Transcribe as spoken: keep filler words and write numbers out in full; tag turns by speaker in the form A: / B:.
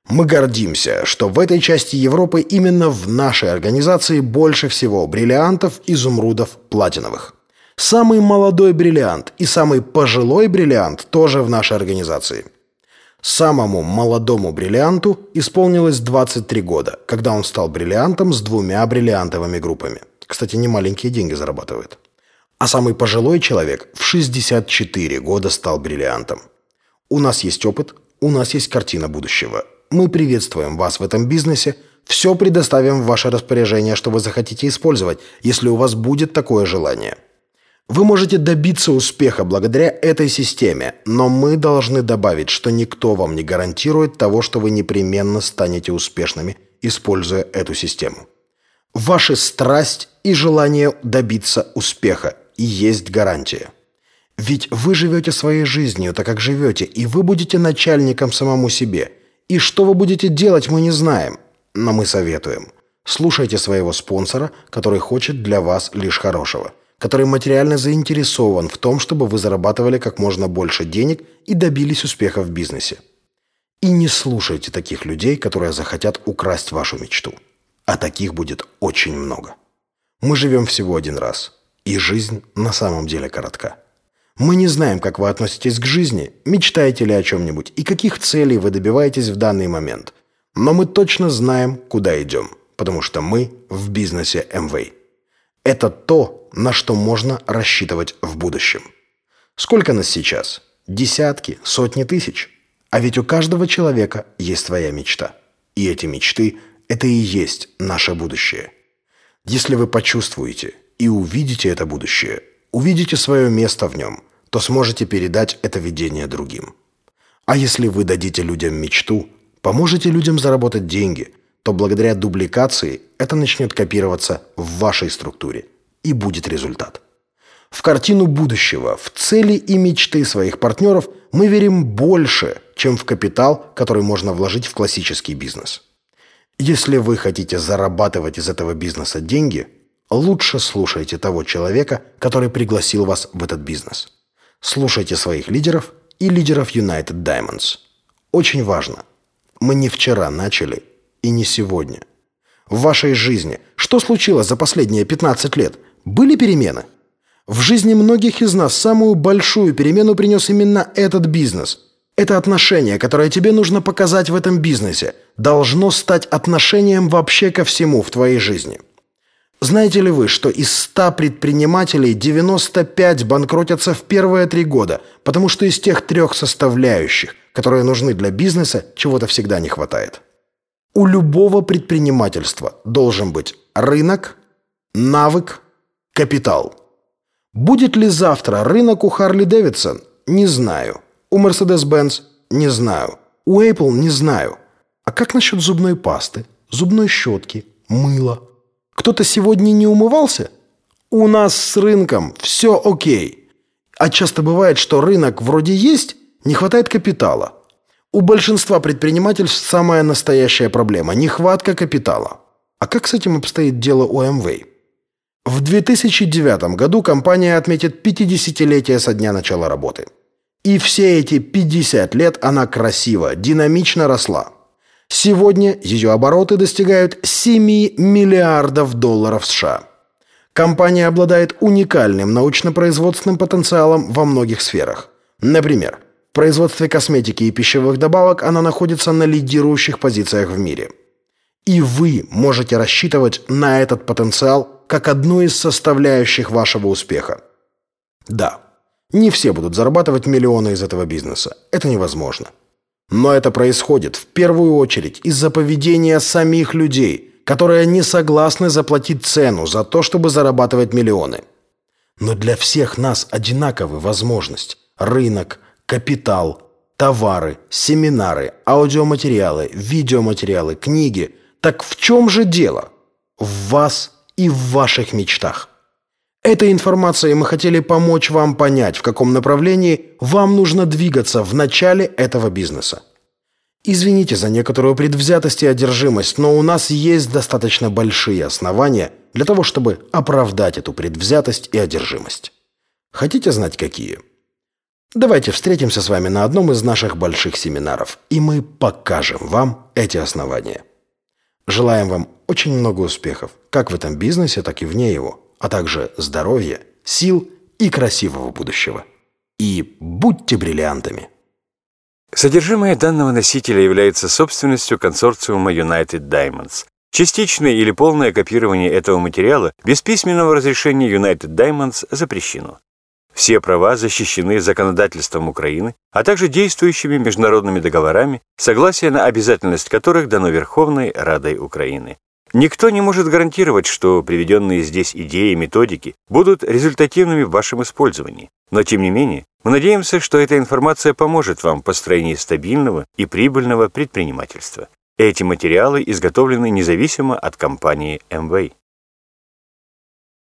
A: Мы гордимся, что в этой части Европы именно в нашей организации больше всего бриллиантов, изумрудов, платиновых. Самый молодой бриллиант и самый пожилой бриллиант тоже в нашей организации. Самому молодому бриллианту исполнилось двадцать три года, когда он стал бриллиантом с двумя бриллиантовыми группами. Кстати, не маленькие деньги зарабатывает. А самый пожилой человек в шестьдесят четыре года стал бриллиантом. У нас есть опыт, у нас есть картина будущего. Мы приветствуем вас в этом бизнесе, все предоставим в ваше распоряжение, что вы захотите использовать, если у вас будет такое желание. Вы можете добиться успеха благодаря этой системе, но мы должны добавить, что никто вам не гарантирует того, что вы непременно станете успешными, используя эту систему. Ваша страсть и желание добиться успеха и есть гарантия. Ведь вы живете своей жизнью, так как живете, и вы будете начальником самому себе. И что вы будете делать, мы не знаем, но мы советуем. Слушайте своего спонсора, который хочет для вас лишь хорошего, который материально заинтересован в том, чтобы вы зарабатывали как можно больше денег и добились успеха в бизнесе. И не слушайте таких людей, которые захотят украсть вашу мечту. А таких будет очень много. Мы живем всего один раз, и жизнь на самом деле коротка. Мы не знаем, как вы относитесь к жизни, мечтаете ли о чем-нибудь и каких целей вы добиваетесь в данный момент. Но мы точно знаем, куда идем, потому что мы в бизнесе Amway. Это то, на что можно рассчитывать в будущем. Сколько нас сейчас? Десятки, сотни тысяч. А ведь у каждого человека есть своя мечта. И эти мечты – это и есть наше будущее. Если вы почувствуете и увидите это будущее, увидите свое место в нем, то сможете передать это видение другим. А если вы дадите людям мечту, поможете людям заработать деньги, то благодаря дубликации это начнет копироваться в вашей структуре, и будет результат. В картину будущего, в цели и мечты своих партнеров мы верим больше, чем в капитал, который можно вложить в классический бизнес. Если вы хотите зарабатывать из этого бизнеса деньги, лучше слушайте того человека, который пригласил вас в этот бизнес. Слушайте своих лидеров и лидеров United Diamonds. Очень важно. Мы не вчера начали и не сегодня. В вашей жизни что случилось за последние пятнадцать лет? Были перемены? В жизни многих из нас самую большую перемену принес именно этот бизнес. Это отношение, которое тебе нужно показать в этом бизнесе, должно стать отношением вообще ко всему в твоей жизни. Знаете ли вы, что из ста предпринимателей девяносто пять банкротятся в первые три года, потому что из тех трех составляющих, которые нужны для бизнеса, чего-то всегда не хватает? У любого предпринимательства должен быть рынок, навык, капитал. Будет ли завтра рынок у Harley Davidson? Не знаю. У Mercedes-Benz? Не знаю. У Apple? Не знаю. А как насчет зубной пасты, зубной щетки, мыла? Кто-то сегодня не умывался? У нас с рынком все окей. А часто бывает, что рынок вроде есть, не хватает капитала. У большинства предпринимательств самая настоящая проблема – нехватка капитала. А как с этим обстоит дело у Amway? В две тысячи девятом году компания отметит пятидесятилетие со дня начала работы. И все эти пятьдесят лет она красиво, динамично росла. Сегодня ее обороты достигают семь миллиардов долларов США. Компания обладает уникальным научно-производственным потенциалом во многих сферах. Например, в производстве косметики и пищевых добавок она находится на лидирующих позициях в мире. И вы можете рассчитывать на этот потенциал как одну из составляющих вашего успеха. Да, не все будут зарабатывать миллионы из этого бизнеса. Это невозможно. Но это происходит в первую очередь из-за поведения самих людей, которые не согласны заплатить цену за то, чтобы зарабатывать миллионы. Но для всех нас одинаковы возможности: рынок, капитал, товары, семинары, аудиоматериалы, видеоматериалы, книги. Так в чем же дело? В вас и в ваших мечтах. Этой информацией мы хотели помочь вам понять, в каком направлении вам нужно двигаться в начале этого бизнеса. Извините за некоторую предвзятость и одержимость, но у нас есть достаточно большие основания для того, чтобы оправдать эту предвзятость и одержимость. Хотите знать, какие? Давайте встретимся с вами на одном из наших больших семинаров, и мы покажем вам эти основания. Желаем вам очень много успехов, как в этом бизнесе, так и вне его, а также здоровья, сил и красивого будущего. И будьте бриллиантами!
B: Содержимое данного носителя является собственностью консорциума United Diamonds. Частичное или полное копирование этого материала без письменного разрешения United Diamonds запрещено. Все права защищены законодательством Украины, а также действующими международными договорами, согласие на обязательность которых дано Верховной Радой Украины. Никто не может гарантировать, что приведенные здесь идеи и методики будут результативными в вашем использовании. Но, тем не менее, мы надеемся, что эта информация поможет вам в построении стабильного и прибыльного предпринимательства. Эти материалы изготовлены независимо от компании Amway.